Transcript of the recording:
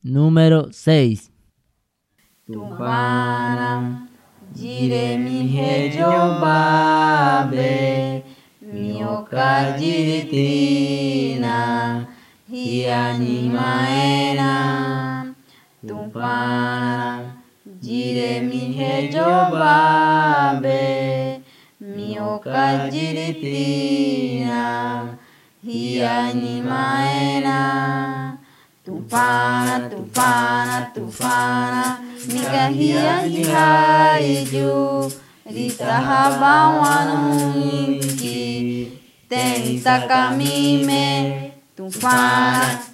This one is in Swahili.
Número 6. Tupana jire mi hejo babe mioka jiritina hiani maena. Tupana jire mi hejo babe mioka jiritina hiani maena. Tupana, tupana, tupana, nikahia jihaiju, ritahabawanungi, tenta kamime, tupana.